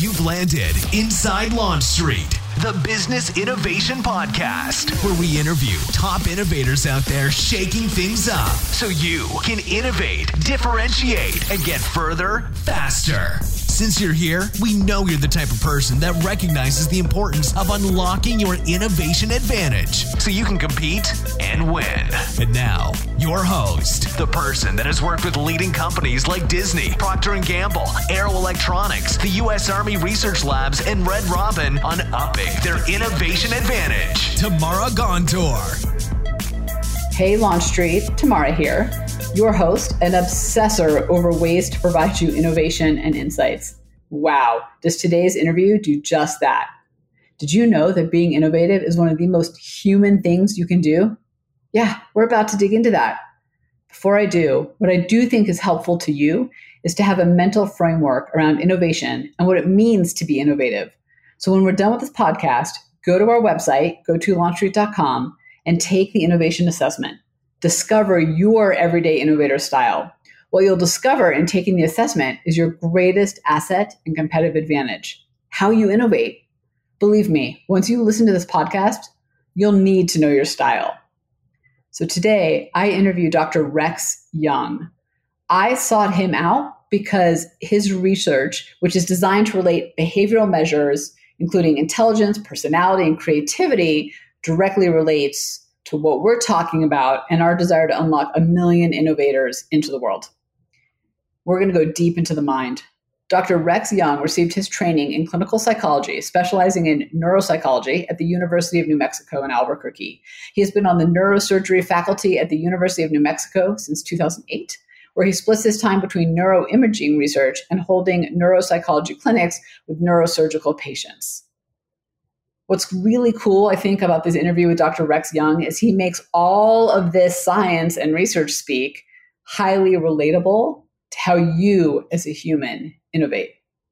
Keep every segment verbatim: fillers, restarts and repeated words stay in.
You've landed inside Launch Street, the Business Innovation Podcast, where we interview top innovators out there shaking things up so you can innovate, differentiate, and get further faster. Since you're here, we know you're the type of person that recognizes the importance of unlocking your innovation advantage so you can compete and win. And now, your host, the person that has worked with leading companies like Disney, Procter and Gamble, Aero Electronics, the U S Army Research Labs, and Red Robin on upping their innovation advantage, Tamara Gontor. Hey Launch Street, Tamara here, your host and obsessor over ways to provide you innovation and insights. Wow, does today's interview do just that? Did you know that being innovative is one of the most human things you can do? Yeah, we're about to dig into that. Before I do, what I do think is helpful to you is to have a mental framework around innovation and what it means to be innovative. So when we're done with this podcast, go to our website, go to launch street dot com, and take the innovation assessment. Discover your everyday innovator style. What you'll discover in taking the assessment is your greatest asset and competitive advantage, how you innovate. Believe me, once you listen to this podcast, you'll need to know your style. So today, I interview Doctor Rex Young. I sought him out because his research, which is designed to relate behavioral measures, including intelligence, personality, and creativity, directly relates to what we're talking about and our desire to unlock a million innovators into the world. We're going to go deep into the mind. Doctor Rex Young received his training in clinical psychology, specializing in neuropsychology at the University of New Mexico in Albuquerque. He has been on the neurosurgery faculty at the University of New Mexico since two thousand eight, where he splits his time between neuroimaging research and holding neuropsychology clinics with neurosurgical patients. What's really cool, I think, about this interview with Doctor Rex Young is he makes all of this science and research speak highly relatable to how you as a human innovate.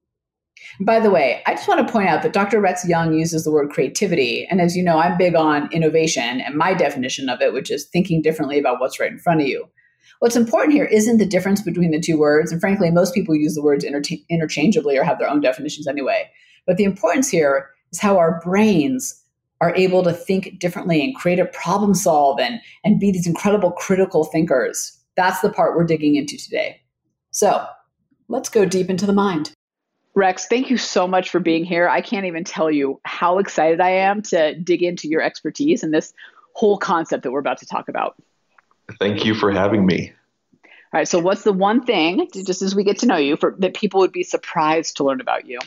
And by the way, I just want to point out that Doctor Rex Young uses the word creativity. And as you know, I'm big on innovation and my definition of it, which is thinking differently about what's right in front of you. What's important here isn't the difference between the two words. And frankly, most people use the words inter- interchangeably or have their own definitions anyway. But the importance here is how our brains are able to think differently and create a problem solve and, and be these incredible critical thinkers. That's the part we're digging into today. So let's go deep into the mind. Rex, thank you so much for being here. I can't even tell you how excited I am to dig into your expertise and this whole concept that we're about to talk about. Thank you for having me. All right. So what's the one thing, just as we get to know you, for that people would be surprised to learn about you?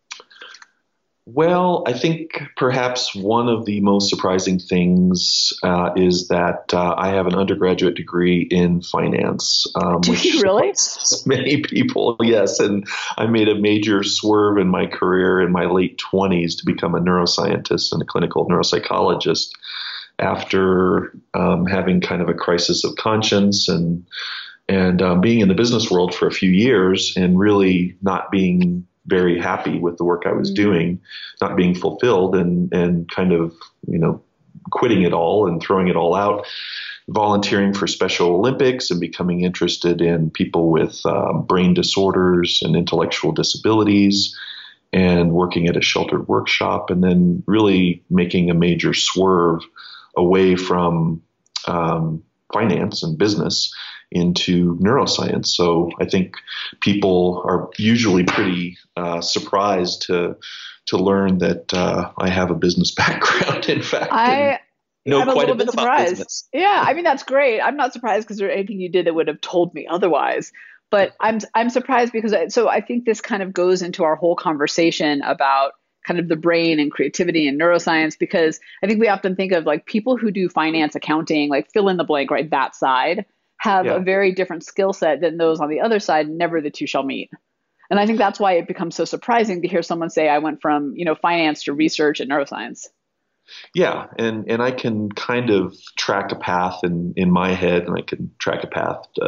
Well, I think perhaps one of the most surprising things uh, is that uh, I have an undergraduate degree in finance. Um, Do which you really? Many people, yes. And I made a major swerve in my career in my late twenties to become a neuroscientist and a clinical neuropsychologist after um, having kind of a crisis of conscience and and um, being in the business world for a few years and really not being very happy with the work I was doing, not being fulfilled and, and kind of, you know, quitting it all and throwing it all out, volunteering for Special Olympics and becoming interested in people with um, brain disorders and intellectual disabilities and working at a sheltered workshop and then really making a major swerve away from um, finance and business into neuroscience. So I think people are usually pretty uh, surprised to to learn that uh, I have a business background. In fact, I know I'm a quite little a bit bit about surprised. business. Yeah, I mean that's great. I'm not surprised because there's anything you did that would have told me otherwise. But I'm I'm surprised because I, so I think this kind of goes into our whole conversation about kind of the brain and creativity and neuroscience, because I think we often think of like people who do finance, accounting, like fill in the blank, right? That side have Yeah. a very different skill set than those on the other side. Never the two shall meet. And I think that's why it becomes so surprising to hear someone say, I went from, you know, finance to research and neuroscience. Yeah, and, and I can kind of track a path in, in my head, and I can track a path uh,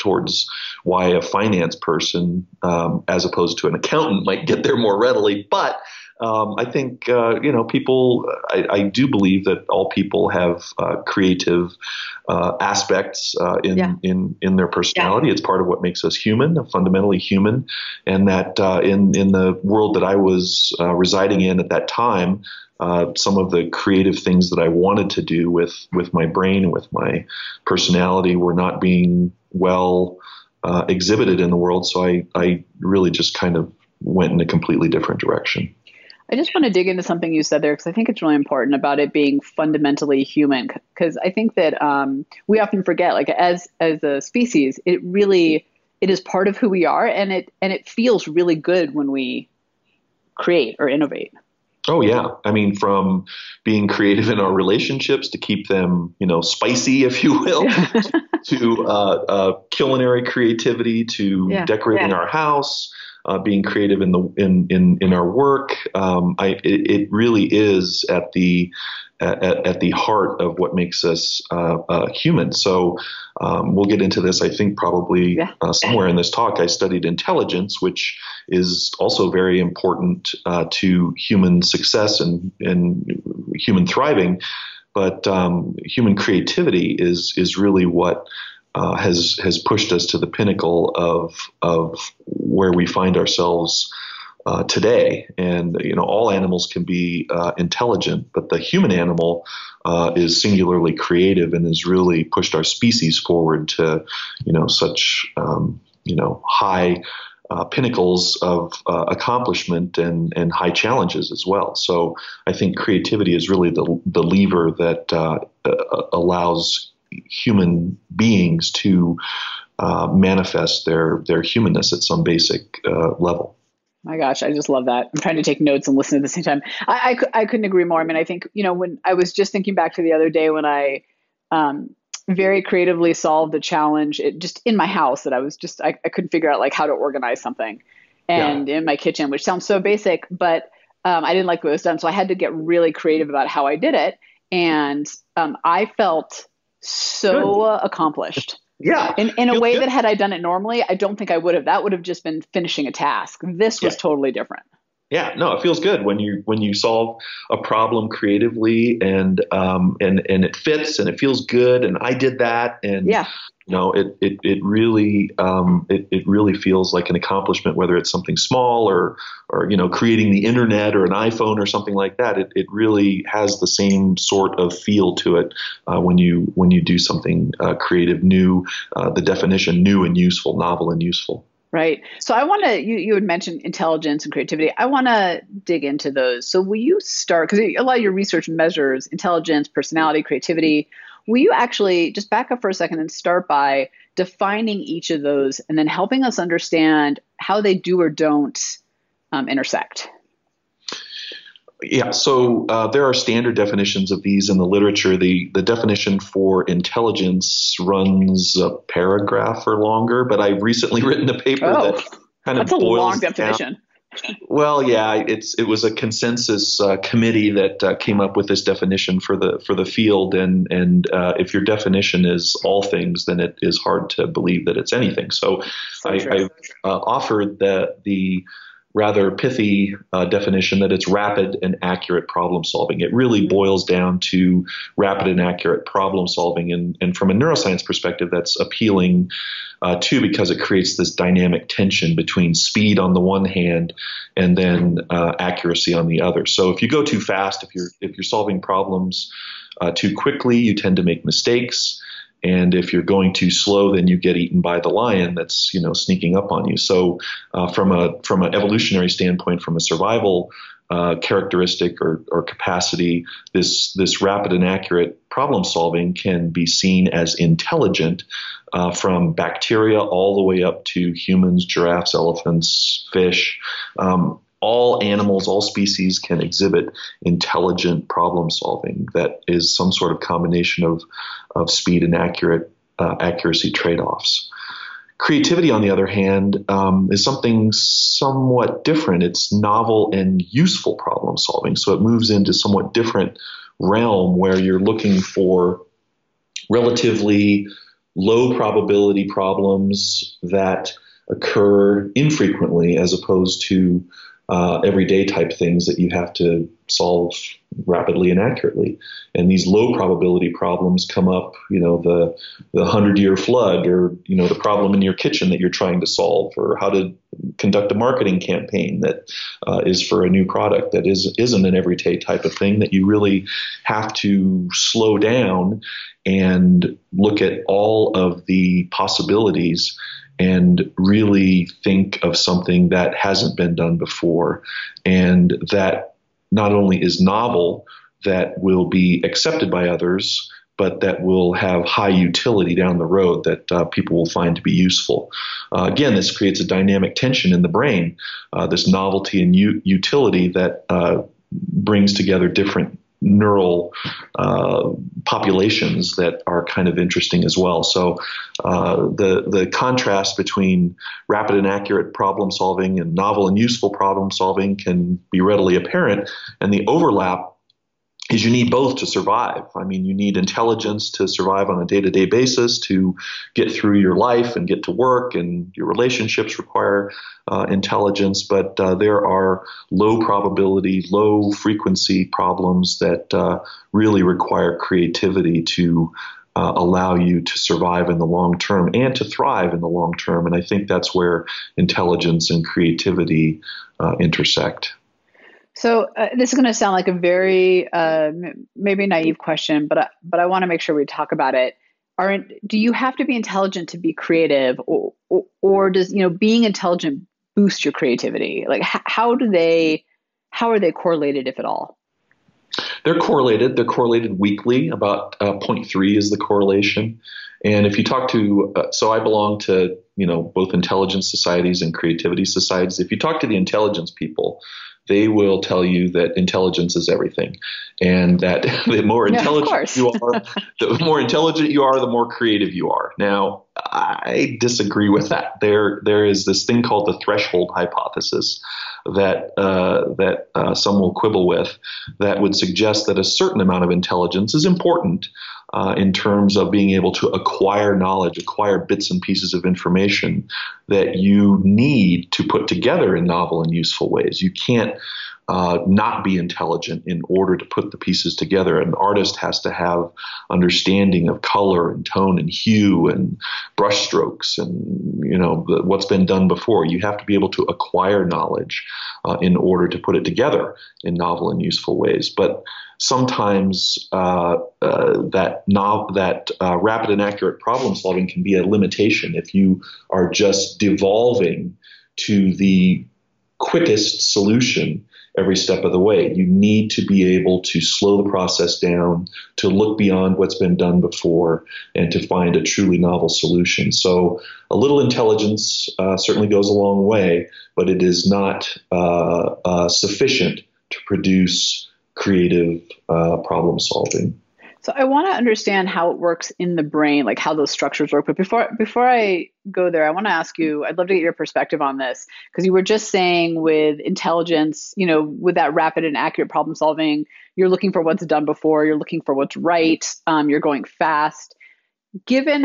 towards why a finance person, um, as opposed to an accountant, might get there more readily. But Um, I think, uh, you know, people, I, I do believe that all people have uh, creative uh, aspects uh, in, yeah. in, in their personality. Yeah. It's part of what makes us human, fundamentally human. And that uh, in, in the world that I was uh, residing in at that time, uh, some of the creative things that I wanted to do with, with my brain and with my personality were not being well uh, exhibited in the world. So I, I really just kind of went in a completely different direction. I just want to dig into something you said there, because I think it's really important about it being fundamentally human. Because I think that um, we often forget, like as as a species, it really it is part of who we are, and it and it feels really good when we create or innovate. Oh yeah, I mean, from being creative in our relationships to keep them, you know, spicy, if you will, to uh, uh, culinary creativity, to yeah. decorating yeah. our house. Uh, being creative in the in in, in our work, um, I, it, it really is at the at, at the heart of what makes us uh, uh, human. So um, we'll get into this, I think, probably yeah. uh, somewhere in this talk. I studied intelligence, which is also very important uh, to human success and and human thriving. But um, human creativity is is really what Uh, has has pushed us to the pinnacle of of where we find ourselves uh, today. And you know, all animals can be uh, intelligent, but the human animal uh, is singularly creative and has really pushed our species forward to you know such um, you know high uh, pinnacles of uh, accomplishment and and high challenges as well. So I think creativity is really the the lever that uh, uh, allows human beings to uh, manifest their their humanness at some basic uh, level. My gosh, I just love that. I'm trying to take notes and listen at the same time. I, I, I couldn't agree more. I mean, I think, you know, when I was just thinking back to the other day when I um, very creatively solved a challenge it, just in my house that I was just, I, I couldn't figure out like how to organize something and yeah. in my kitchen, which sounds so basic, but um, I didn't like the way it was done. So I had to get really creative about how I did it. And um, I felt so uh, accomplished. Yeah. In, in a way good. that had I done it normally, I don't think I would have. That would have just been finishing a task. This was yeah. totally different. Yeah, no, it feels good when you when you solve a problem creatively and um and and it fits and it feels good and I did that and yeah. you know it it it really um it, it really feels like an accomplishment, whether it's something small or or you know creating the internet or an iPhone or something like that. It it really has the same sort of feel to it uh, when you when you do something uh, creative, new, uh, the definition new and useful, novel and useful. Right. So I want to, you, you had mentioned intelligence and creativity. I want to dig into those. So will you start, because a lot of your research measures intelligence, personality, creativity. Will you actually just back up for a second and start by defining each of those and then helping us understand how they do or don't um, intersect? Yeah, so uh, there are standard definitions of these in the literature. The the definition for intelligence runs a paragraph or longer, but I've recently written a paper oh, that kind of that's a boils long definition. Down. Well, yeah, it's it was a consensus uh, committee that uh, came up with this definition for the for the field, and and uh, if your definition is all things, then it is hard to believe that it's anything. So, so I, I uh, offered the the. rather pithy uh, definition that it's rapid and accurate problem solving. It really boils down to rapid and accurate problem solving. And, and from a neuroscience perspective, that's appealing uh, too, because it creates this dynamic tension between speed on the one hand and then uh, accuracy on the other. So if you go too fast, if you're, if you're solving problems uh, too quickly, you tend to make mistakes. And if you're going too slow, then you get eaten by the lion that's, you know, sneaking up on you. So uh, from a from an evolutionary standpoint, from a survival uh, characteristic or, or capacity, this this rapid and accurate problem solving can be seen as intelligent uh, from bacteria all the way up to humans, giraffes, elephants, fish. Um, all animals, all species can exhibit intelligent problem solving that is some sort of combination of, of speed and accurate uh, accuracy trade-offs. Creativity, on the other hand, um, is something somewhat different. It's novel and useful problem solving. So it moves into somewhat different realm where you're looking for relatively low probability problems that occur infrequently as opposed to uh, everyday type things that you have to solve rapidly and accurately. And these low probability problems come up, you know, the the hundred year flood, or, you know, the problem in your kitchen that you're trying to solve, or how to conduct a marketing campaign that uh, is for a new product that is, isn't an everyday type of thing, that you really have to slow down and look at all of the possibilities and really think of something that hasn't been done before, and that not only is novel, that will be accepted by others, but that will have high utility down the road that uh, people will find to be useful. Uh, again, this creates a dynamic tension in the brain, uh, this novelty and u- utility that uh, brings together different neural uh, populations that are kind of interesting as well. So uh, the the contrast between rapid and accurate problem solving and novel and useful problem solving can be readily apparent, and the overlap is you need both to survive. I mean, you need intelligence to survive on a day-to-day basis, to get through your life and get to work, and your relationships require uh, intelligence. But uh, there are low probability, low frequency problems that uh, really require creativity to uh, allow you to survive in the long term and to thrive in the long term. And I think that's where intelligence and creativity uh, intersect. So uh, this is going to sound like a very uh, maybe naive question, but I, but I want to make sure we talk about it. Are do you have to be intelligent to be creative, or or, or does you know being intelligent boost your creativity? Like h- how do they how are they correlated, if at all? They're correlated. They're correlated weekly. About uh, zero point three is the correlation. And if you talk to, uh, so I belong to you know both intelligence societies and creativity societies. If you talk to the intelligence people, they will tell you that intelligence is everything, and that the more intelligent yeah, you are, the more intelligent you are, the more creative you are. Now, I disagree with that. There, there is this thing called the threshold hypothesis that uh, that uh, some will quibble with, that would suggest that a certain amount of intelligence is important uh, in terms of being able to acquire knowledge, acquire bits and pieces of information that you need to put together in novel and useful ways. You can't uh, not be intelligent in order to put the pieces together. An artist has to have understanding of color and tone and hue and brushstrokes and, you know, the, what's been done before. You have to be able to acquire knowledge uh, in order to put it together in novel and useful ways. But sometimes uh, uh, that no, that uh, rapid and accurate problem solving can be a limitation if you are just devolving to the quickest solution every step of the way. You need to be able to slow the process down, to look beyond what's been done before, and to find a truly novel solution. So a little intelligence uh, certainly goes a long way, but it is not uh, uh, sufficient to produce creative uh, problem solving. So I want to understand how it works in the brain, like how those structures work. But before before I go there, I want to ask you, I'd love to get your perspective on this, because you were just saying with intelligence, you know, with that rapid and accurate problem solving, you're looking for what's done before, you're looking for what's right, um, you're going fast. Given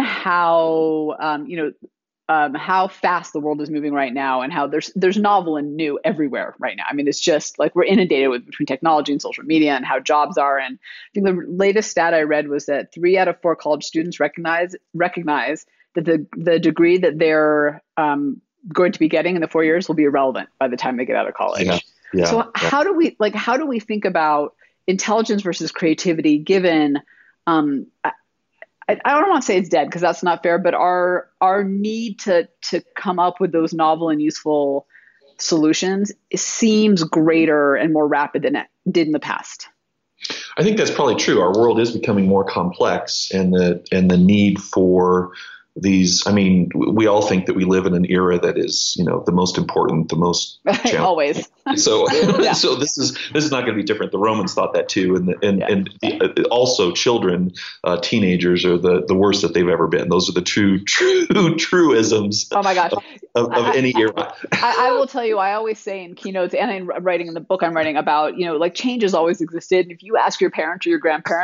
how, um, you know, Um, how fast the world is moving right now, and how there's there's novel and new everywhere right now. I mean, it's just like we're inundated with between technology and social media and how jobs are. And I think the latest stat I read was that three out of four college students recognize recognize that the the degree that they're um, going to be getting in the four years will be irrelevant by the time they get out of college. Yeah. Yeah. So yeah. how do we like how do we think about intelligence versus creativity given um, I don't want to say it's dead, because that's not fair, but our our need to to come up with those novel and useful solutions seems greater and more rapid than it did in the past. I think that's probably true. Our world is becoming more complex, and the and the need for these, I mean, we all think that we live in an era that is, you know, the most important, the most always. So, yeah. so this is this is not going to be different. The Romans thought that too, and the, and yeah. and the, also children, uh, teenagers are the, the worst that they've ever been. Those are the true true truisms. Oh my gosh, of, of, of I, any era. I, I will tell you, I always say in keynotes and in writing in the book I'm writing about, you know, like change has always existed. If you ask your parents or your grandparents,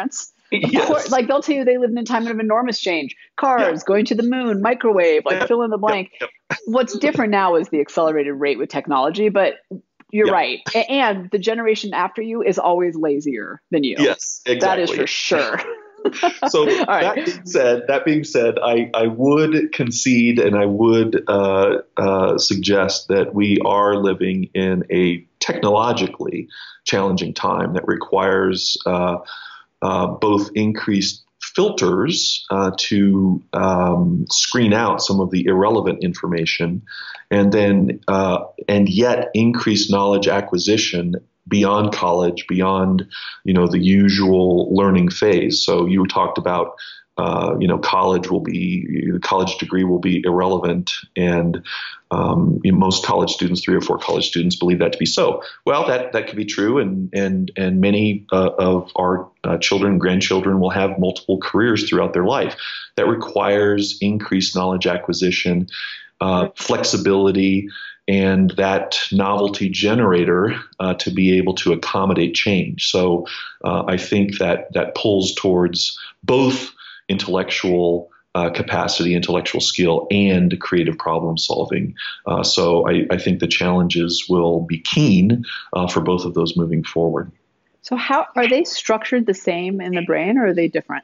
Yes. Course, like they'll tell you they live in a time of enormous change. Cars, yeah. going to the moon, microwave, like yeah. fill in the blank. Yep. Yep. What's different now is the accelerated rate with technology, but you're yep. right. And the generation after you is always lazier than you. Yes, exactly. That is for sure. So right. that being said, that being said, I, I would concede and I would uh, uh, suggest that we are living in a technologically challenging time that requires uh, uh, both increased filters uh, to um, screen out some of the irrelevant information, and then uh, and yet increased knowledge acquisition beyond college, beyond, you know, the usual learning phase. So you talked about, uh, you know, college will be, the college degree will be irrelevant. And um, you know, most college students, three or four college students believe that to be so. Well, that, that could be true. And, and, and many uh, of our uh, children and grandchildren will have multiple careers throughout their life. That requires increased knowledge acquisition, uh, flexibility, and that novelty generator uh, to be able to accommodate change. So uh, I think that that pulls towards both intellectual uh, capacity, intellectual skill, and creative problem solving. Uh, so I, I think the challenges will be keen uh, for both of those moving forward. So how are they structured the same in the brain, or are they different?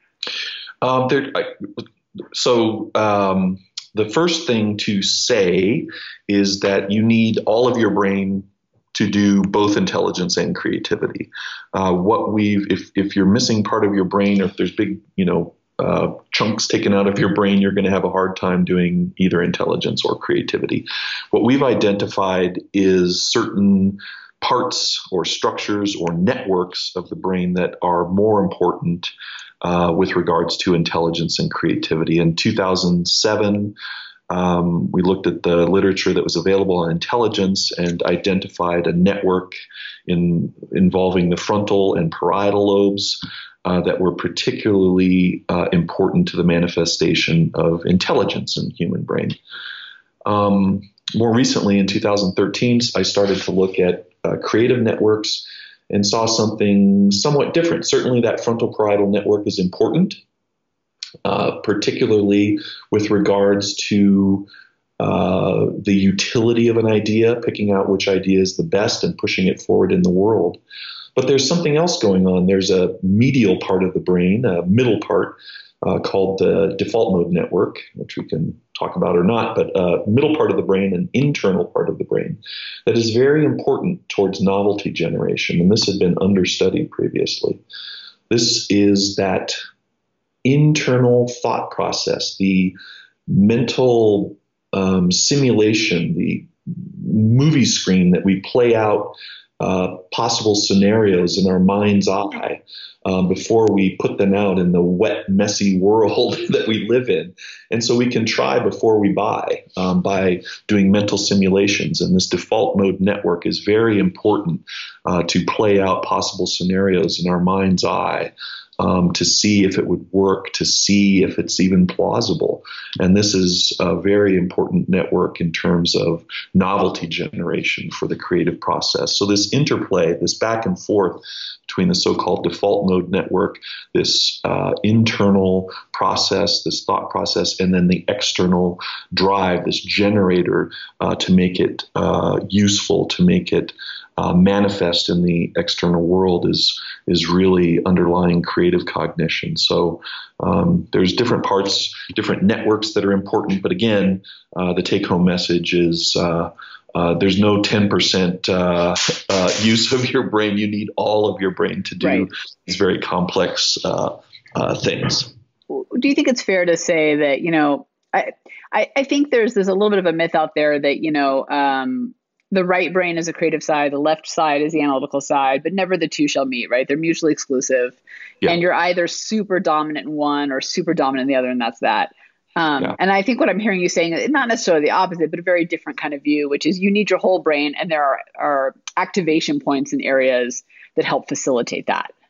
Um, they're, I, so um, the first thing to say is that you need all of your brain to do both intelligence and creativity. Uh, what we've, if, if you're missing part of your brain, or if there's big, you know, uh, chunks taken out of your brain, you're going to have a hard time doing either intelligence or creativity. What we've identified is certain parts or structures or networks of the brain that are more important uh, with regards to intelligence and creativity. In two thousand seven, Um, we looked at the literature that was available on intelligence and identified a network in involving the frontal and parietal lobes uh, that were particularly uh, important to the manifestation of intelligence in the human brain. Um, more recently, in two thousand thirteen, I started to look at uh, creative networks and saw something somewhat different. Certainly that frontal parietal network is important. Uh, particularly with regards to uh, the utility of an idea, picking out which idea is the best and pushing it forward in the world. But there's something else going on. There's a medial part of the brain, a middle part, uh, called the default mode network, which we can talk about or not, but a middle part of the brain, an internal part of the brain, that is very important towards novelty generation. And this had been understudied previously. This is that internal thought process, the mental um, simulation, the movie screen that we play out uh, possible scenarios in our mind's eye um, before we put them out in the wet, messy world that we live in. And so we can try before we buy um, by doing mental simulations. And this default mode network is very important uh, to play out possible scenarios in our mind's eye. Um, to see if it would work, to see if it's even plausible. And this is a very important network in terms of novelty generation for the creative process. So this interplay, this back and forth between the so-called default mode network, this uh, internal process, this thought process, and then the external drive, this generator uh, to make it uh, useful, to make it Uh, manifest in the external world is is really underlying creative cognition. So um, there's different parts, different networks that are important. But again, uh, the take-home message is uh, uh, there's no ten percent uh, uh, use of your brain. You need all of your brain to do right. these very complex uh, uh, things. Do you think it's fair to say that, you know, I, I, I think there's there's a little bit of a myth out there that, you know, um, the right brain is a creative side, the left side is the analytical side, but never the two shall meet, right? They're mutually exclusive. Yeah. And you're either super dominant in one or super dominant in the other, and that's that. Um, yeah. And I think what I'm hearing you saying is not necessarily the opposite, but a very different kind of view, which is you need your whole brain, and there are, are activation points in areas that help facilitate that.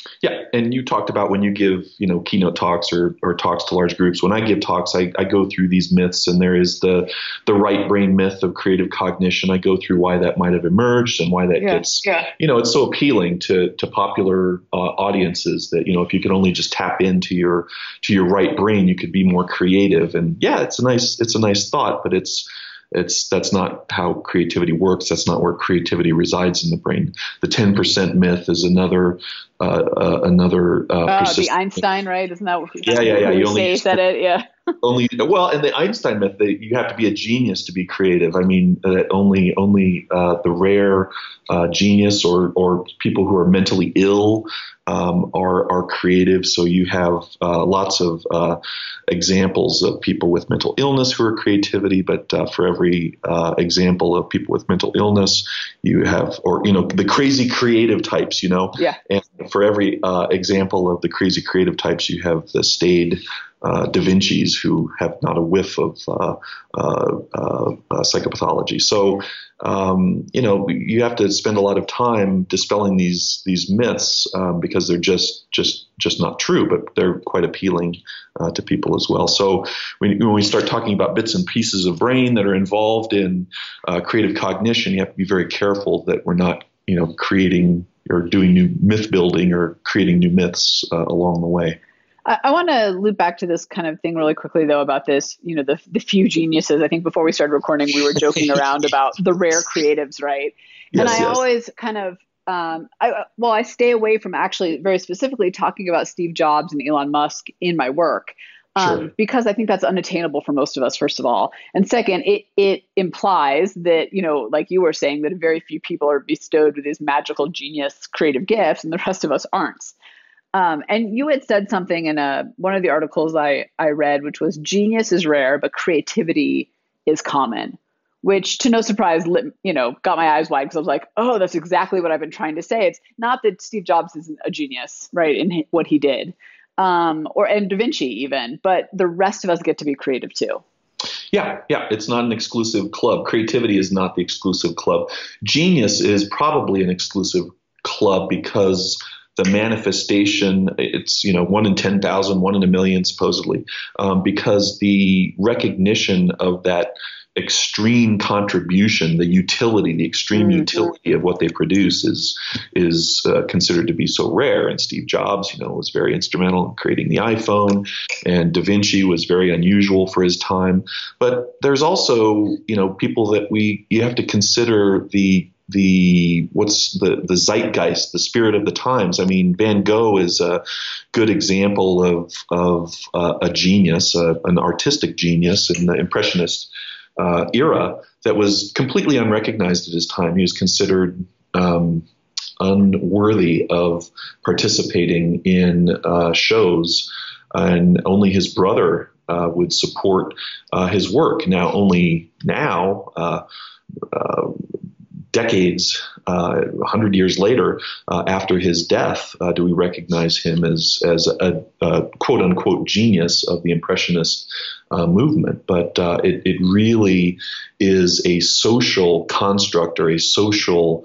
Yeah, and you talked about when you give, you know, keynote talks or, or talks to large groups. When I give talks, I, I go through these myths, and there is the the right brain myth of creative cognition. I go through why that might have emerged and why that yeah, gets, yeah. you know, it's so appealing to to popular uh, audiences that, you know, if you could only just tap into your to your right brain, you could be more creative. And yeah, it's a nice it's a nice thought, but it's It's that's not how creativity works. That's not where creativity resides in the brain. The ten percent myth is another uh, uh, another. Uh, uh, the Einstein, right? Isn't that what yeah, yeah, yeah. You only said it? Yeah. only well, and the Einstein myth that you have to be a genius to be creative. I mean, that only only uh, the rare uh, genius or or people who are mentally ill um, are are creative. So you have uh, lots of uh, examples of people with mental illness who are creativity, but uh, for every uh, example of people with mental illness, you have, or you know, the crazy creative types. You know, yeah. And for every uh, example of the crazy creative types, you have the staid Uh, Da Vinci's who have not a whiff of uh, uh, uh, uh, psychopathology. So, um, you know, you have to spend a lot of time dispelling these these myths um, because they're just just just not true, but they're quite appealing uh, to people as well. So when, when we start talking about bits and pieces of brain that are involved in uh, creative cognition, you have to be very careful that we're not, you know, creating or doing new myth building or creating new myths uh, along the way. I want to loop back to this kind of thing really quickly, though, about this, you know, the the few geniuses. I think before we started recording, we were joking around about the rare creatives, right? Yes, and I yes. always kind of, um, I, well, I stay away from actually very specifically talking about Steve Jobs and Elon Musk in my work. Um, Sure. Because I think that's unattainable for most of us, first of all. And second, it it implies that, you know, like you were saying, that very few people are bestowed with these magical genius creative gifts and the rest of us aren't. Um, and you had said something in a, one of the articles I, I read, which was genius is rare, but creativity is common, which to no surprise, lit, you know, got my eyes wide because I was like, oh, that's exactly what I've been trying to say. It's not that Steve Jobs isn't a genius, right, in what he did, um, or and Da Vinci even, but the rest of us get to be creative too. Yeah, yeah, it's not an exclusive club. Creativity is not the exclusive club. Genius is probably an exclusive club because the manifestation, it's, you know, one in ten thousand, one in a million, supposedly, um, because the recognition of that extreme contribution, the utility, the extreme mm-hmm. utility of what they produce is is uh, considered to be so rare. And Steve Jobs, you know, was very instrumental in creating the iPhone, and Da Vinci was very unusual for his time. But there's also, you know, people that we you have to consider the the what's the the zeitgeist, the spirit of the times. I mean, Van Gogh is a good example of of uh, a genius, uh, an artistic genius in the Impressionist uh, era that was completely unrecognized at his time. He was considered um, unworthy of participating in uh, shows, and only his brother uh, would support uh, his work. Now, only now. Uh, uh, Decades, uh, one hundred years later, uh, after his death, uh, do we recognize him as as a, a quote unquote genius of the Impressionist uh, movement? But uh, it, it really is a social construct or a social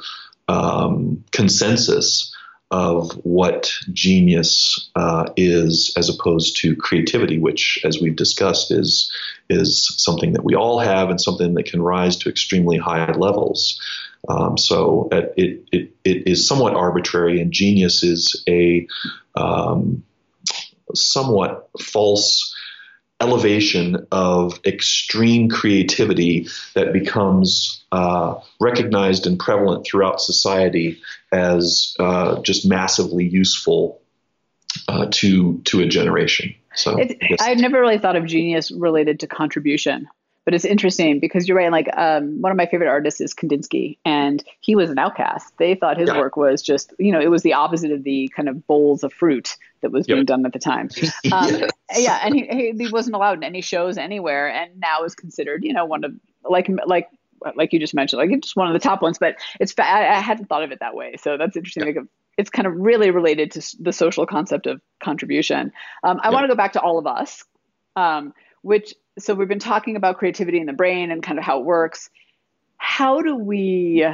um, consensus of what genius uh, is, as opposed to creativity, which, as we've discussed, is is something that we all have and something that can rise to extremely high levels. Um, so it, it it is somewhat arbitrary, and genius is a um, somewhat false elevation of extreme creativity that becomes uh, recognized and prevalent throughout society as uh, just massively useful uh, to to a generation. So it's, I've never really thought of genius related to contribution. But it's interesting because you're right. Like um, one of my favorite artists is Kandinsky, and he was an outcast. They thought his yeah. work was just, you know, it was the opposite of the kind of bowls of fruit that was yep. being done at the time. Um, yes. Yeah, and he, he wasn't allowed in any shows anywhere, and now is considered, you know, one of like like like you just mentioned, like it's just one of the top ones. But it's I, I hadn't thought of it that way, so that's interesting. Yeah. Like, it's kind of really related to the social concept of contribution. Um, I yeah. want to go back to All of Us, um, which. So we've been talking about creativity in the brain and kind of how it works. How do we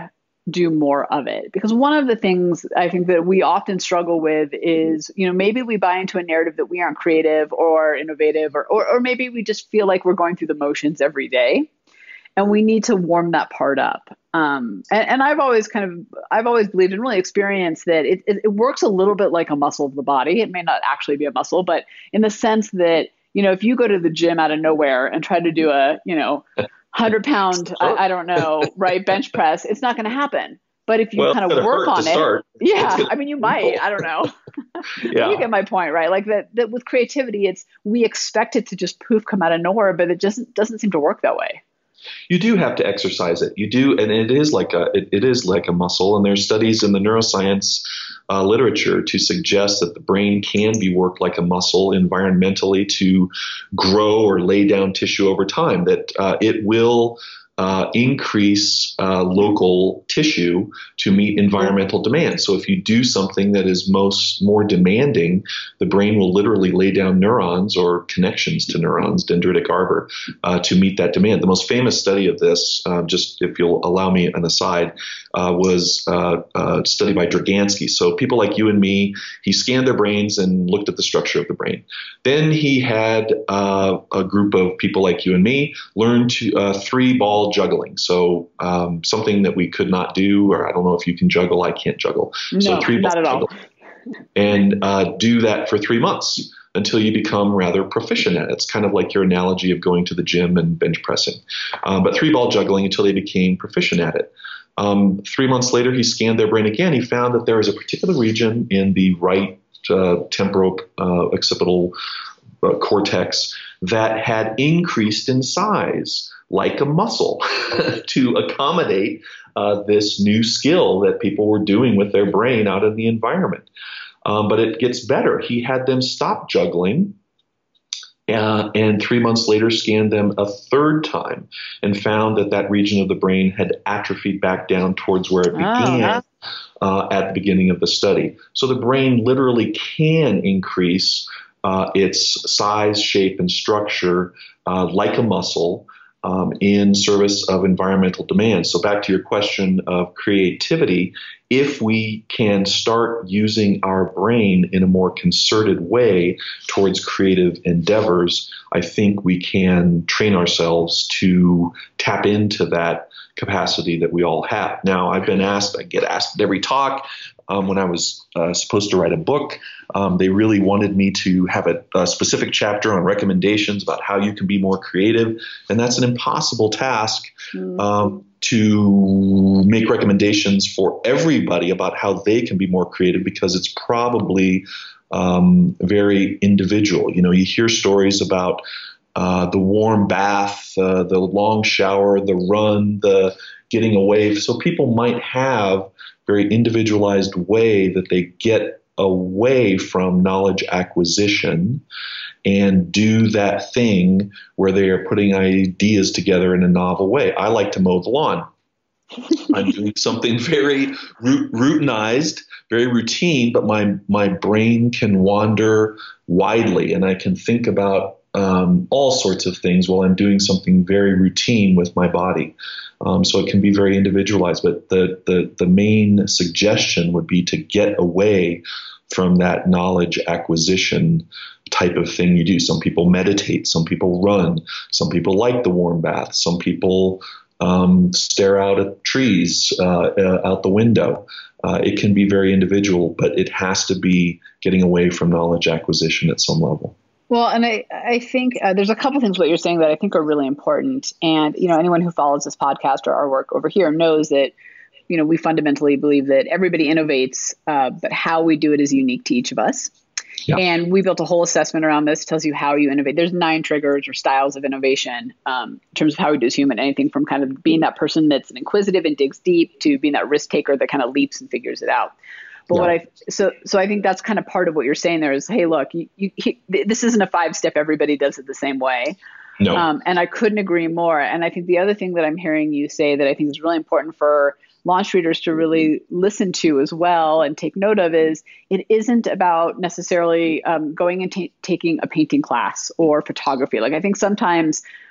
do more of it? Because one of the things I think that we often struggle with is, you know, maybe we buy into a narrative that we aren't creative or innovative, or, or, or maybe we just feel like we're going through the motions every day. And we need to warm that part up. Um, and, and I've always kind of, I've always believed and really experienced that it, it, it works a little bit like a muscle of the body. It may not actually be a muscle, but in the sense that, you know, if you go to the gym out of nowhere and try to do a, you know, hundred pound, I, I don't know, right, bench press, it's not going to happen. But if you well, kind of work on it, start. yeah, I mean, you might, I don't know. Yeah. You get my point, right? Like that, that with creativity, it's, we expect it to just poof, come out of nowhere, but it just doesn't seem to work that way. You do have to exercise it. You do, and it is like a it, it is like a muscle. And there's studies in the neuroscience uh, literature to suggest that the brain can be worked like a muscle environmentally to grow or lay down tissue over time. That uh, it will uh, increase uh, local tissue to meet environmental demand. So if you do something that is most more demanding, the brain will literally lay down neurons or connections to neurons, dendritic arbor, uh, to meet that demand. The most famous study of this, uh, just if you'll allow me an aside, uh, was uh, a study by Dragansky. So people like you and me, he scanned their brains and looked at the structure of the brain. Then he had uh, a group of people like you and me learn to uh, three ball juggling. So um, something that we could not do, or I don't know if you can juggle, I can't juggle. No, so three not at all. And uh, do that for three months until you become rather proficient at it. It's kind of like your analogy of going to the gym and bench pressing. Um, but three ball juggling until they became proficient at it. Um, three months later, he scanned their brain again. He found that there was a particular region in the right uh, temporal uh, occipital uh, cortex that had increased in size like a muscle to accommodate uh, this new skill that people were doing with their brain out in the environment. Um, but it gets better. He had them stop juggling uh, and three months later scanned them a third time and found that that region of the brain had atrophied back down towards where it began oh, uh, at the beginning of the study. So the brain literally can increase uh, its size, shape, and structure uh, like a muscle Um, in service of environmental demands. So back to your question of creativity, if we can start using our brain in a more concerted way towards creative endeavors, I think we can train ourselves to tap into that capacity that we all have. Now, I've been asked, I get asked at every talk, um, when I was uh, supposed to write a book, um, they really wanted me to have a, a specific chapter on recommendations about how you can be more creative. And that's an impossible task mm. um, to make recommendations for everybody about how they can be more creative, because it's probably um, very individual. You know, you hear stories about Uh, the warm bath, uh, the long shower, the run, the getting away. So people might have very individualized way that they get away from knowledge acquisition and do that thing where they are putting ideas together in a novel way. I like to mow the lawn. I'm doing something very routinized, very routine, but my, my brain can wander widely and I can think about Um, all sorts of things while I'm doing something very routine with my body. Um, so it can be very individualized, but the, the, the main suggestion would be to get away from that knowledge acquisition type of thing you do. Some people meditate, some people run, some people like the warm bath, some people um, stare out at trees uh, uh, out the window. Uh, it can be very individual, but it has to be getting away from knowledge acquisition at some level. Well, and I, I think uh, there's a couple things what you're saying that I think are really important. And, you know, anyone who follows this podcast or our work over here knows that, you know, we fundamentally believe that everybody innovates, uh, but how we do it is unique to each of us. Yeah. And we built a whole assessment around this, tells you how you innovate. There's nine triggers or styles of innovation um, in terms of how we do as human, anything from kind of being that person that's inquisitive and digs deep to being that risk taker that kind of leaps and figures it out. But yeah. what I so so I think that's kind of part of what you're saying there is, hey, look, you, you, he, this isn't a five step. Everybody does it the same way. No. Um, and I couldn't agree more. And I think the other thing that I'm hearing you say that I think is really important for launch readers to really listen to as well and take note of is it isn't about necessarily um, going and t- taking a painting class or photography. Like I think sometimes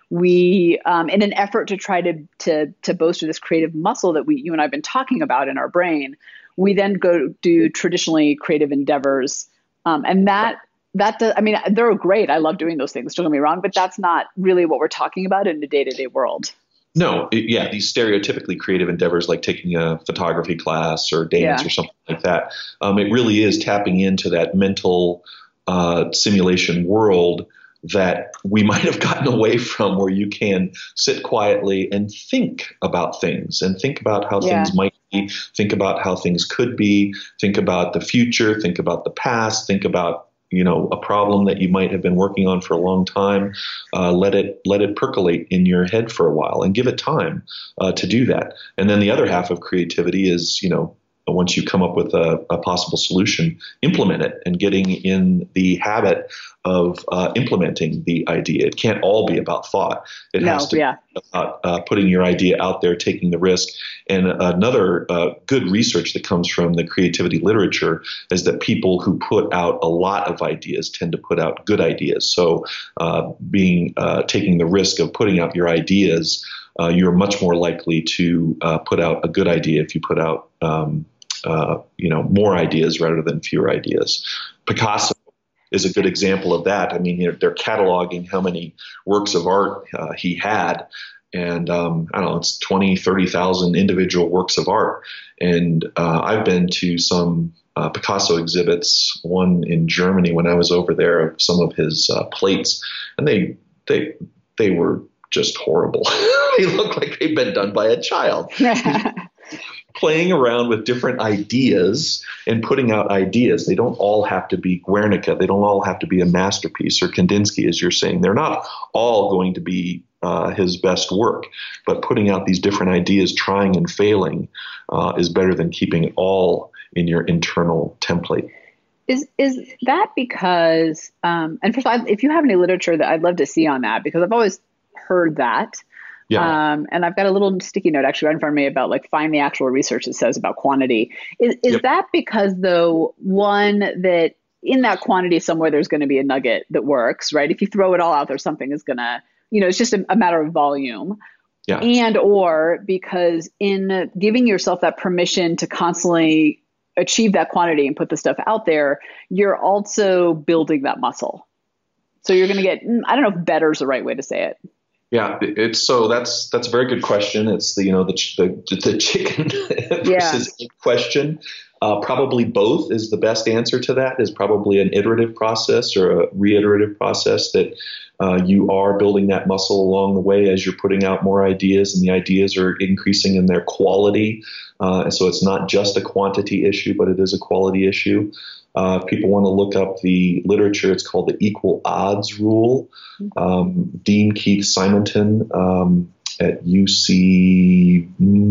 we, um, in an effort to try to, to, to bolster this creative muscle that we, you and I have been talking about in our brain, we then go do traditionally creative endeavors. Um, and that, that does, I mean, they're great. I love doing those things, don't get me wrong, but that's not really what we're talking about in the day-to-day world. No, it, yeah, these stereotypically creative endeavors like taking a photography class or dance Yeah. or something like that, um, it really is tapping into that mental uh, simulation world that we might have gotten away from, where you can sit quietly and think about things and think about how Yeah. things might be, think about how things could be, think about the future, think about the past, think about you know, a problem that you might have been working on for a long time. Uh, let it let it percolate in your head for a while and give it time uh, to do that. And then the other half of creativity is, you know, once you come up with a, a possible solution, implement it and getting in the habit of uh, implementing the idea. It can't all be about thought. It No, has to yeah. be about uh, putting your idea out there, taking the risk. And another uh, good research that comes from the creativity literature is that people who put out a lot of ideas tend to put out good ideas. So uh, being uh, taking the risk of putting out your ideas, uh, you're much more likely to uh, put out a good idea if you put out um, Uh, you know, more ideas rather than fewer ideas. Picasso is a good example of that. I mean, they're, they're cataloging how many works of art uh, he had. And um, I don't know, it's twenty, thirty thousand individual works of art. And uh, I've been to some uh, Picasso exhibits, one in Germany when I was over there, of some of his uh, plates. And they, they, they were just horrible. They look like they've been done by a child. Playing around with different ideas and putting out ideas. They don't all have to be Guernica. They don't all have to be a masterpiece, or Kandinsky, as you're saying. They're not all going to be uh, his best work, but putting out these different ideas, trying and failing, uh, is better than keeping it all in your internal template. Is is that because, um, and first, if you have any literature that I'd love to see on that, because I've always heard that. Yeah. Um, and I've got a little sticky note actually right in front of me about like find the actual research that says about quantity. Is, is Yep. that because though, one, that in that quantity somewhere there's going to be a nugget that works, right? If you throw it all out there, something is going to, you know, it's just a, a matter of volume. Yeah. And or because in giving yourself that permission to constantly achieve that quantity and put the stuff out there, you're also building that muscle. So you're going to get, I don't know if better is the right way to say it. Yeah, it's so that's that's a very good question. It's the you know the the, the chicken versus egg question. Uh, probably both is the best answer to that. Is probably an iterative process or a reiterative process that uh, you are building that muscle along the way as you're putting out more ideas, and the ideas are increasing in their quality. Uh, and so it's not just a quantity issue, but it is a quality issue. Uh, if people want to look up the literature, it's called the equal odds rule. Um, Dean Keith Simonton um, at U C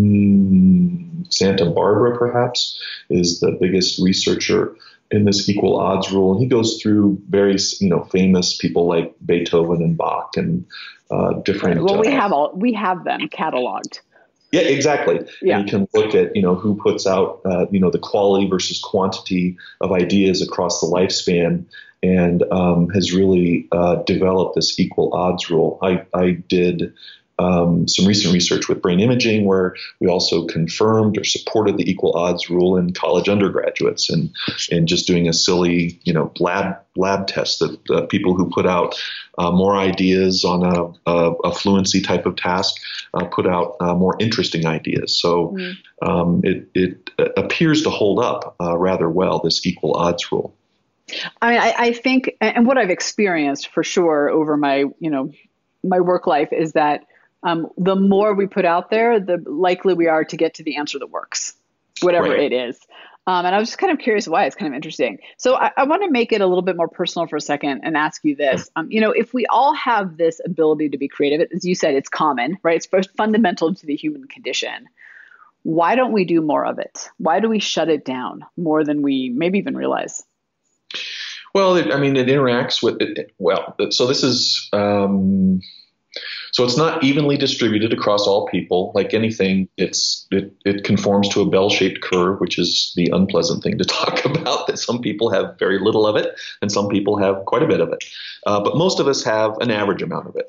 mm, Santa Barbara, perhaps, is the biggest researcher in this equal odds rule. And he goes through various, you know, famous people like Beethoven and Bach and uh, different. Well, we uh, have all we have them cataloged. Yeah, exactly. Yeah. And you can look at, you know, who puts out, uh, you know, the quality versus quantity of ideas across the lifespan, and um, has really uh, developed this equal odds rule. I, I did um, some recent research with brain imaging where we also confirmed or supported the equal odds rule in college undergraduates, and and just doing a silly, you know, lab lab test that uh, people who put out uh, more ideas on a, a, a fluency type of task uh, put out uh, more interesting ideas. So mm. um, it it appears to hold up uh, rather well, this equal odds rule. I mean, I, I think, and what I've experienced for sure over my, you know, my work life is that um, the more we put out there, the likely we are to get to the answer that works, whatever right. it is. Um, and I was just kind of curious why. It's kind of interesting. So I, I want to make it a little bit more personal for a second and ask you this. Um, you know, if we all have this ability to be creative, as you said, it's common, right? It's first fundamental to the human condition. Why don't we do more of it? Why do we shut it down more than we maybe even realize? Well, it, I mean, it interacts with it. Well, so this is, um, so it's not evenly distributed across all people. Like anything, it's it, it conforms to a bell-shaped curve, which is the unpleasant thing to talk about, that some people have very little of it and some people have quite a bit of it. Uh, but most of us have an average amount of it.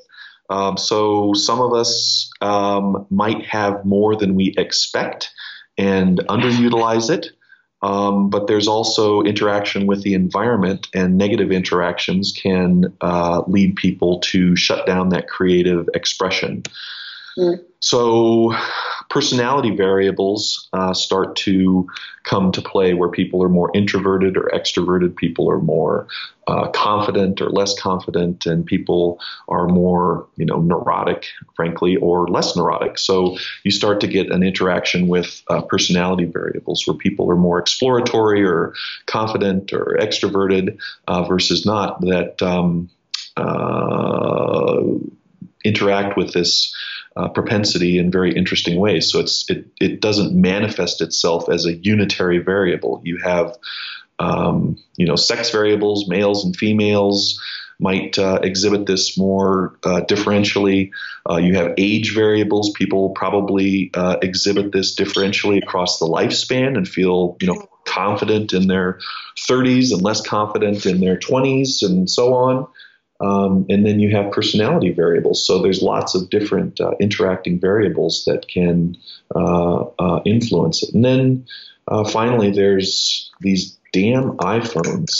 Um, so some of us um, might have more than we expect and underutilize it. Um, but there's also interaction with the environment, and negative interactions can uh, lead people to shut down that creative expression. Mm. So personality variables uh, start to come to play, where people are more introverted or extroverted, people are more uh, confident or less confident, and people are more, you know, neurotic, frankly, or less neurotic. So you start to get an interaction with uh, personality variables, where people are more exploratory or confident or extroverted uh, versus not, that um, uh, interact with this Uh, propensity in very interesting ways. So it's it it doesn't manifest itself as a unitary variable. You have um, you know sex variables, males and females might uh, exhibit this more uh, differentially. Uh, you have age variables. People probably uh, exhibit this differentially across the lifespan and feel you know confident in their thirties and less confident in their twenties and so on. Um, and then you have personality variables. So there's lots of different uh, interacting variables that can uh, uh, influence it. And then uh, finally, there's these damn iPhones.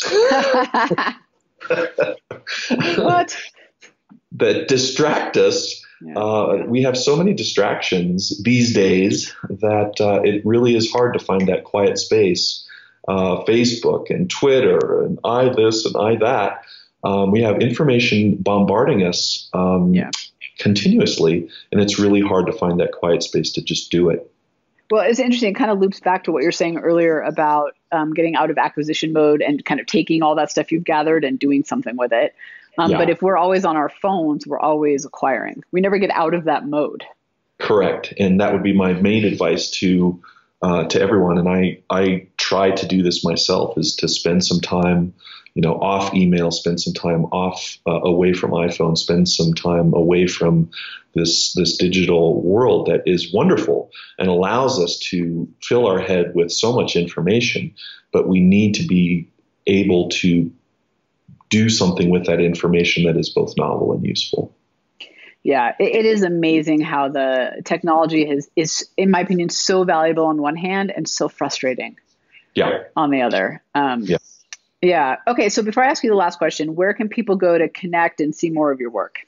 What? That distract us. Yeah. Uh, we have so many distractions these days that uh, it really is hard to find that quiet space. Uh, Facebook and Twitter and I this and I that. Um, we have information bombarding us um, yeah. continuously, and it's really hard to find that quiet space to just do it. Well, it's interesting. It kind of loops back to what you were saying earlier about um, getting out of acquisition mode and kind of taking all that stuff you've gathered and doing something with it. Um, yeah. But if we're always on our phones, we're always acquiring. We never get out of that mode. Correct. And that would be my main advice to uh, to everyone. And I, I try to do this myself, is to spend some time you know, off email, spend some time off, uh, away from iPhone, spend some time away from this this digital world that is wonderful and allows us to fill our head with so much information. But we need to be able to do something with that information that is both novel and useful. Yeah, it, it is amazing how the technology has, is, in my opinion, so valuable on one hand and so frustrating yeah. on the other. Um, yeah. Yeah. Okay. So before I ask you the last question, where can people go to connect and see more of your work?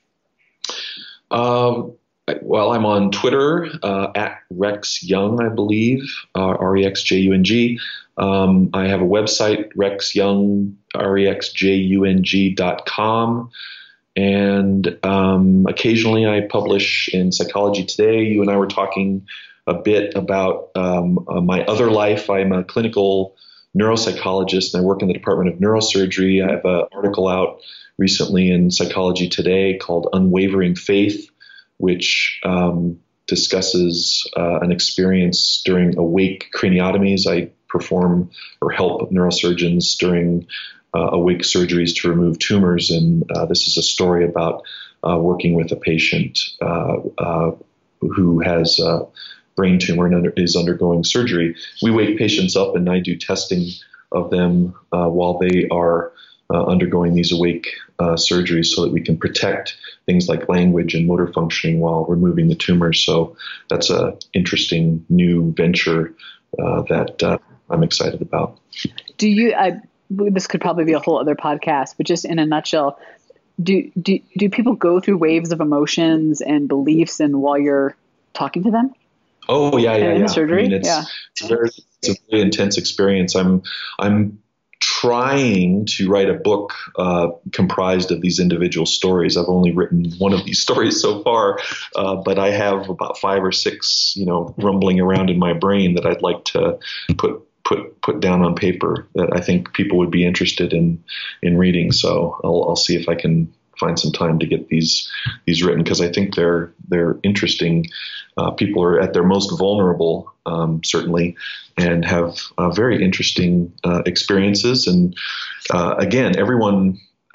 Um, well, I'm on Twitter uh, at Rex Jung, I believe, uh, R E X J U N G. Um, I have a website, Rex Jung, R E X J U N G dot com. And um, occasionally I publish in Psychology Today. You and I were talking a bit about um, uh, my other life. I'm a clinical neuropsychologist, and I work in the Department of Neurosurgery. I have an article out recently in Psychology Today called Unwavering Faith, which um, discusses uh, an experience during awake craniotomies. I perform or help neurosurgeons during uh, awake surgeries to remove tumors, and uh, this is a story about uh, working with a patient uh, uh, who has uh, brain tumor and under, is undergoing surgery. We wake patients up, and I do testing of them uh, while they are uh, undergoing these awake uh, surgeries, so that we can protect things like language and motor functioning while removing the tumors. So that's a interesting new venture uh, that uh, I'm excited about. Do you? I, this could probably be a whole other podcast, but just in a nutshell, do do do people go through waves of emotions and beliefs, and while you're talking to them? Oh yeah, yeah, in yeah. Surgery? I mean, it's, yeah. it's, a very, it's a very intense experience. I'm, I'm trying to write a book uh, comprised of these individual stories. I've only written one of these stories so far, uh, but I have about five or six, you know, rumbling around in my brain that I'd like to put put put down on paper that I think people would be interested in in reading. So I'll, I'll see if I can find some time to get these these written, because I think they're they're interesting. Uh, people are at their most vulnerable, um, certainly, and have uh, very interesting uh, experiences. And uh, again, everyone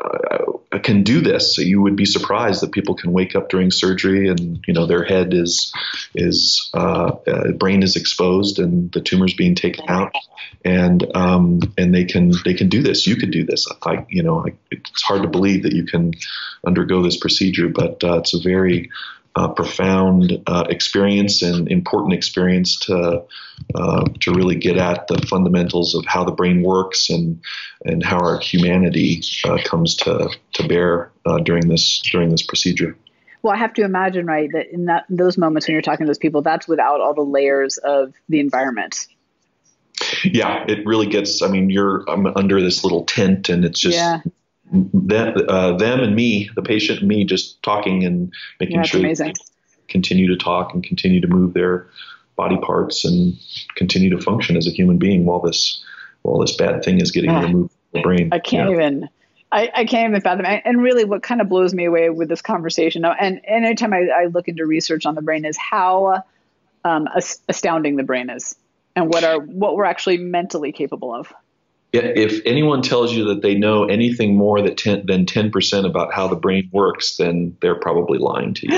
uh, can do this. So you would be surprised that people can wake up during surgery and, you know, their head is, is, uh, uh, brain is exposed and the tumor's being taken out, and, um, and they can, they can do this. You could do this. I, you know, I, it's hard to believe that you can undergo this procedure, but, uh, it's a very, uh, profound, uh, experience and important experience to, uh, to really get at the fundamentals of how the brain works and, and how our humanity, uh, comes to, to bear, uh, during this, during this procedure. Well, I have to imagine, right, that in that those moments when you're talking to those people, that's without all the layers of the environment. Yeah, it really gets, I mean, you're I'm under this little tent and it's just yeah. them, uh, them and me, the patient and me just talking and making yeah, sure amazing. They continue to talk and continue to move their body parts and continue to function as a human being while this, while this bad thing is getting yeah. removed from the brain. I can't yeah. even... I, I can't even fathom it. And really what kind of blows me away with this conversation, and, and anytime I, I look into research on the brain, is how um, astounding the brain is and what are what we're actually mentally capable of. If anyone tells you that they know anything more that ten, than ten percent about how the brain works, then they're probably lying to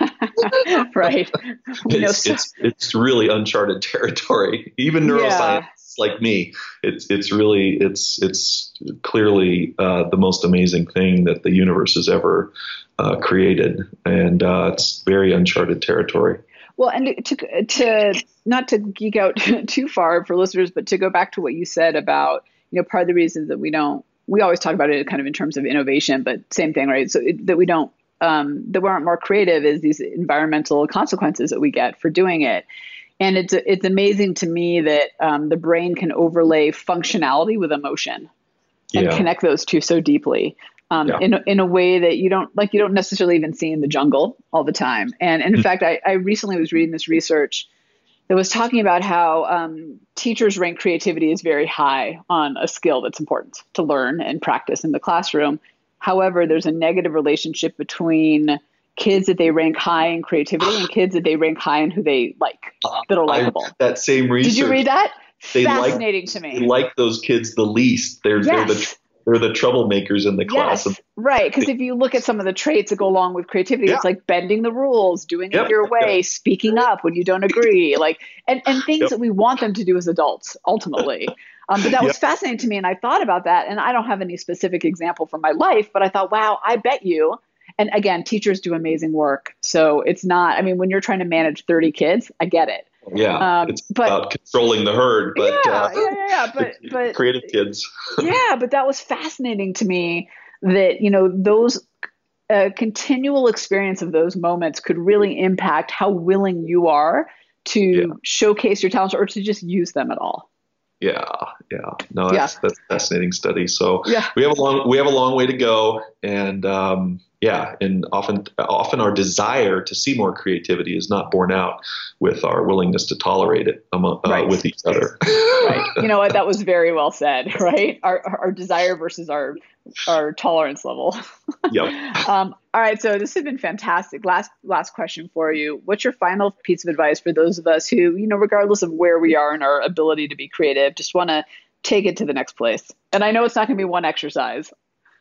you. Right. It's, it's, it's really uncharted territory. Even neuroscience. Yeah. Like me, it's it's really it's it's clearly uh, the most amazing thing that the universe has ever uh, created, and uh, it's very uncharted territory. Well, and to to not to geek out too far for listeners, but to go back to what you said about, you know, part of the reasons that we don't we always talk about it kind of in terms of innovation, but same thing, right? So it, that we don't um, that we aren't more creative is these environmental consequences that we get for doing it. And it's it's amazing to me that um, the brain can overlay functionality with emotion and yeah. connect those two so deeply um, yeah. in in a way that you don't like you don't necessarily even see in the jungle all the time. And, and in mm-hmm. fact, I, I recently was reading this research that was talking about how um, teachers rank creativity as very high on a skill that's important to learn and practice in the classroom. However, there's a negative relationship between kids that they rank high in creativity and kids that they rank high in who they like, that are likable. That same research. Did you read that? They Fascinating like, to me. They like those kids the least. They're, yes. they're the they're the troublemakers in the class. Yes, right. Because if you look at some of the traits that go along with creativity, yeah. it's like bending the rules, doing yep. it your way, yep. speaking up when you don't agree, like and, and things yep. that we want them to do as adults, ultimately. Um, but that was yep. fascinating to me. And I thought about that. And I don't have any specific example from my life, but I thought, wow, I bet you. And again, teachers do amazing work. So it's not, I mean, when you're trying to manage thirty kids, I get it. Yeah. Um, it's but, about controlling the herd, but, yeah, uh, yeah, yeah, yeah. But, but creative kids. Yeah. But that was fascinating to me that, you know, those uh, continual experience of those moments could really impact how willing you are to yeah. showcase your talents or to just use them at all. Yeah, yeah, no, that's, yeah. that's a fascinating study. So yeah. we have a long we have a long way to go, and um, yeah, and often often our desire to see more creativity is not borne out with our willingness to tolerate it among, uh, right. with each other. Right. You know what? That was very well said. Right. Our our desire versus our our tolerance level. Yep. um, all right. So this has been fantastic. Last last question for you. What's your final piece of advice for those of us who, you know, regardless of where we are in our ability to be creative, just want to take it to the next place? And I know it's not going to be one exercise.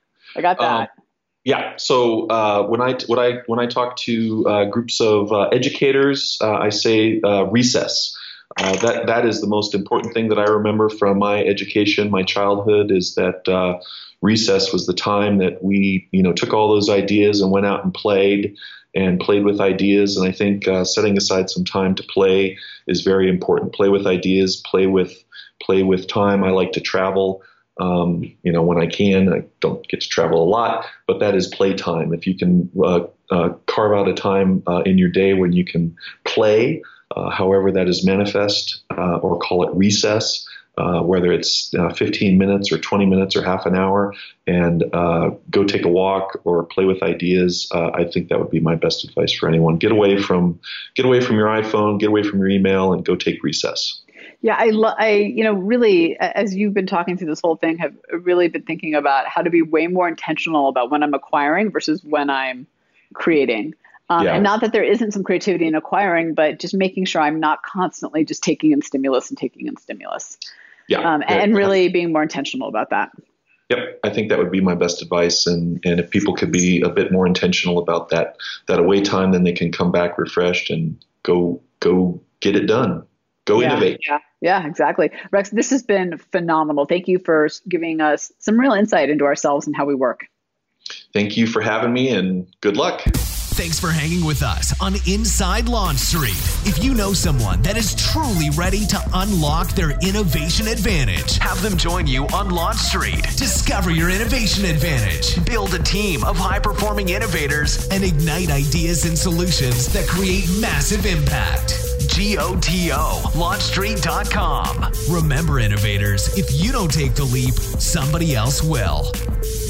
I got that. Um, yeah. So uh, when I when I when I talk to uh, groups of uh, educators, uh, I say uh, recess. Uh, that that is the most important thing that I remember from my education, my childhood, is that uh, recess was the time that we, you know, took all those ideas and went out and played and played with ideas. And I think uh, setting aside some time to play is very important. Play with ideas, play with play with time. I like to travel. Um, you know, when I can. I don't get to travel a lot, but that is playtime. If you can uh, uh, carve out a time uh, in your day when you can play, uh, however that is manifest, uh, or call it recess, uh, whether it's uh, fifteen minutes or twenty minutes or half an hour, and uh, go take a walk or play with ideas, uh, I think that would be my best advice for anyone. Get away from get away from your iPhone, get away from your email, and go take recess. Yeah, I, lo- I, you know, really, as you've been talking through this whole thing, have really been thinking about how to be way more intentional about when I'm acquiring versus when I'm creating. Um, yeah. And not that there isn't some creativity in acquiring, but just making sure I'm not constantly just taking in stimulus and taking in stimulus. Yeah. Um, and, and really being more intentional about that. Yep, I think that would be my best advice. And, and if people could be a bit more intentional about that, that away time, then they can come back refreshed and go go get it done. Go yeah, innovate. Yeah, yeah, exactly. Rex, this has been phenomenal. Thank you for giving us some real insight into ourselves and how we work. Thank you for having me, and good luck. Thanks for hanging with us on Inside Launch Street. If you know someone that is truly ready to unlock their innovation advantage, have them join you on Launch Street. Discover your innovation advantage. Build a team of high-performing innovators and ignite ideas and solutions that create massive impact. G O T O, launch street dot com. Remember, innovators, if you don't take the leap, somebody else will.